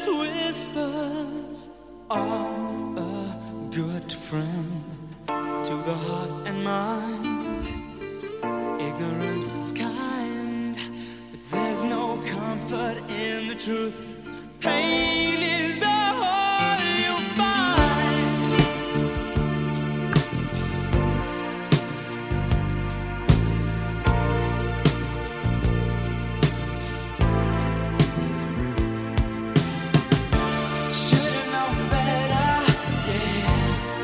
whispers of a good friend to the heart and mind. Ignorance is kind, but there's no comfort in the truth. Pain is the whole you find. Should've known better, yeah.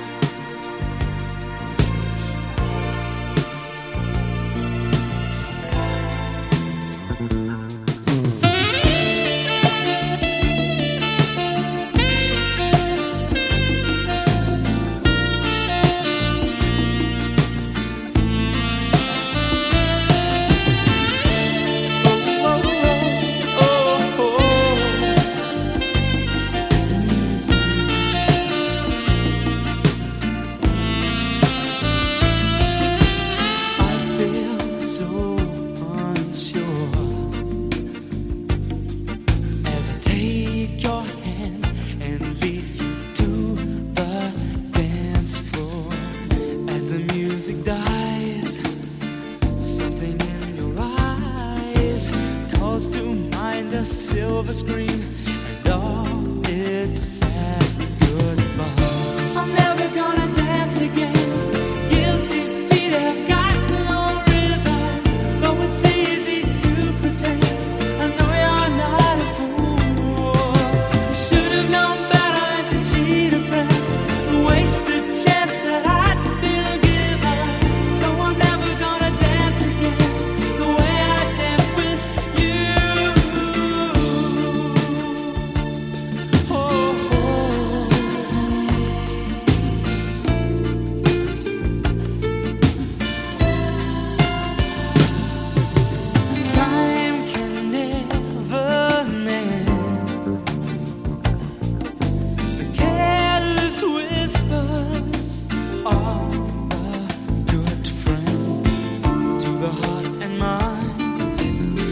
Silver screen and all its sad goodbye. I'm never gonna dance again. Guilty feet have got no rhythm, though it's easy to pretend. I know you're not a fool. You should have known better than to cheat a friend, waste the chance that I'd been given. So I'm never gonna dance again the way I danced with you.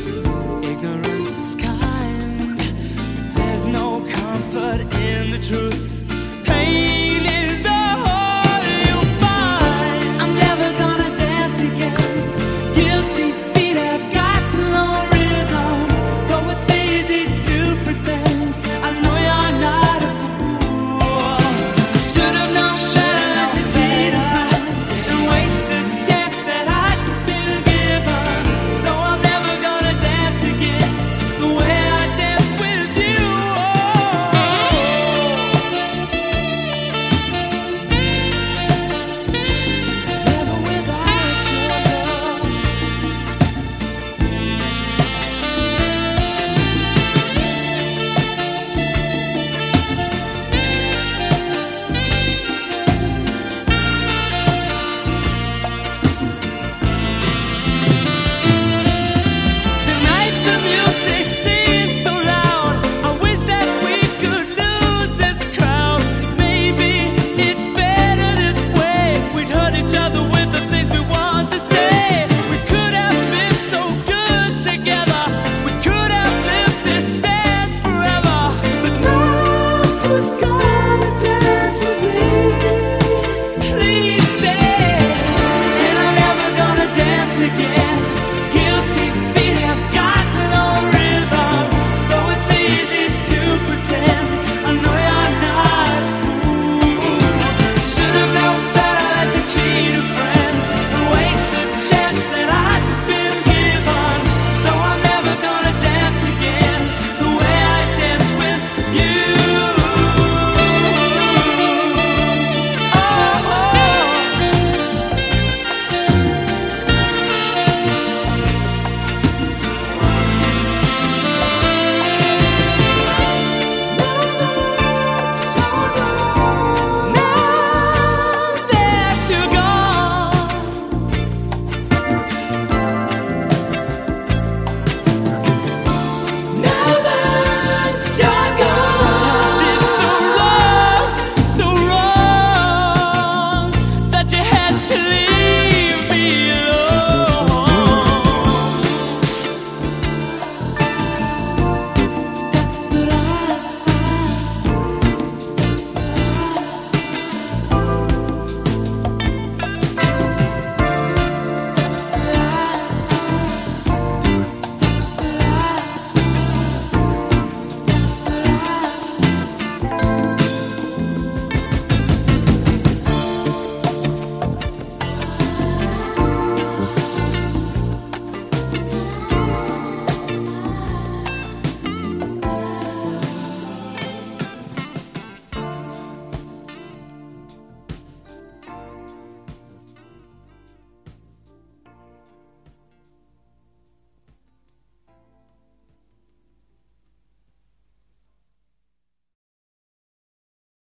True.